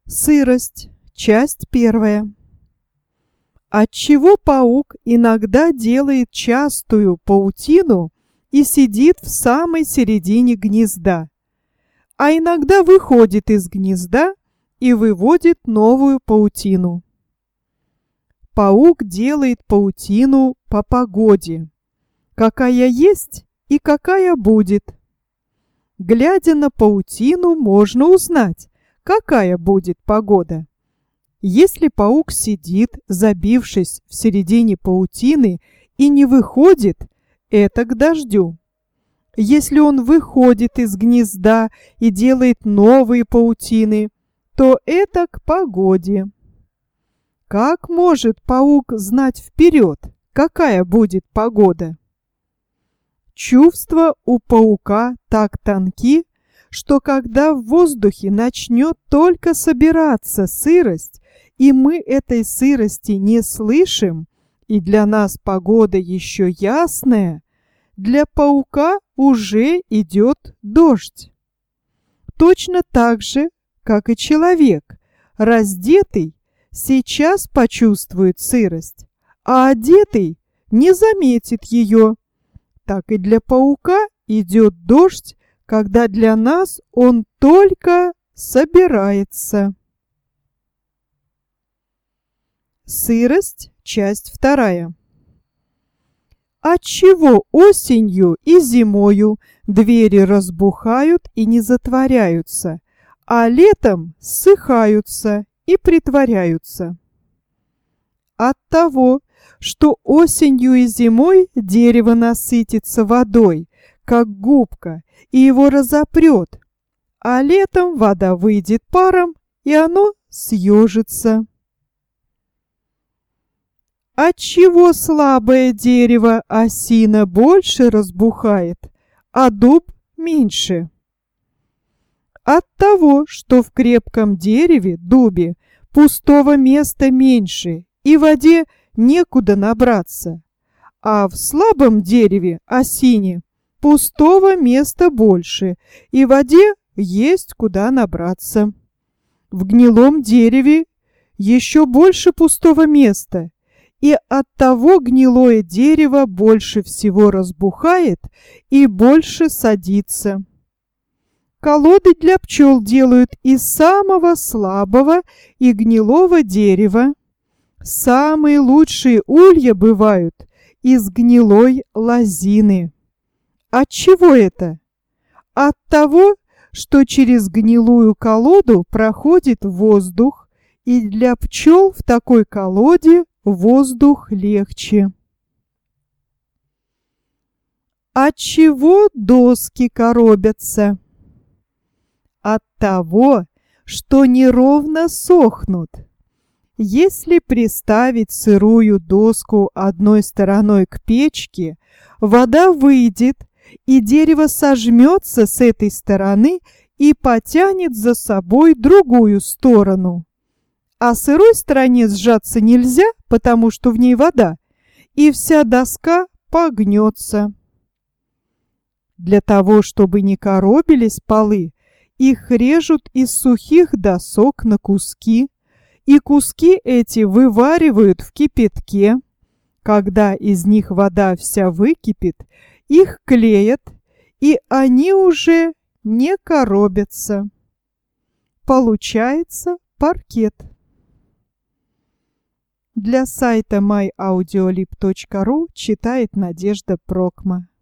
Сырость. Часть первая. Отчего паук иногда делает частую паутину и сидит в самой середине гнезда, а иногда выходит из гнезда и выводит новую паутину? Паук делает паутину по погоде, какая есть и какая будет. Глядя на паутину, можно узнать, какая будет погода. Если паук сидит, забившись в середине паутины, и не выходит, это к дождю. Если он выходит из гнезда и делает новые паутины, то это к погоде. Как может паук знать вперед, какая будет погода? Чувства у паука так тонки, что когда в воздухе начнет только собираться сырость, и мы этой сырости не слышим, и для нас погода еще ясная, для паука уже идет дождь. Точно так же, как и человек, раздетый сейчас почувствует сырость, а одетый не заметит ее. Так и для паука идет дождь, когда для нас он только собирается. Сырость. Часть вторая. Отчего осенью и зимою двери разбухают и не затворяются, а летом ссыхаются и притворяются? От того, что осенью и зимой дерево насытится водой, как губка, и его разопрет, а летом вода выйдет паром, и оно съежится. Отчего слабое дерево осина больше разбухает, а дуб меньше? От того, что в крепком дереве, дубе, пустого места меньше, и воде некуда набраться, а в слабом дереве, осине, пустого места больше, и воде есть куда набраться. В гнилом дереве еще больше пустого места, и оттого гнилое дерево больше всего разбухает и больше садится. Колоды для пчел делают из самого слабого и гнилого дерева. Самые лучшие улья бывают из гнилой лозины. От чего это? От того, что через гнилую колоду проходит воздух, и для пчел в такой колоде воздух легче. От чего доски коробятся? От того, что неровно сохнут. Если приставить сырую доску одной стороной к печке, вода выйдет, и дерево сожмется с этой стороны и потянет за собой другую сторону. А сырой стороне сжаться нельзя, потому что в ней вода, и вся доска погнется. Для того, чтобы не коробились полы, их режут из сухих досок на куски, и куски эти вываривают в кипятке. Когда из них вода вся выкипит, их клеят, и они уже не коробятся. Получается паркет. Для сайта myaudiolib.ru читает Надежда Прокма.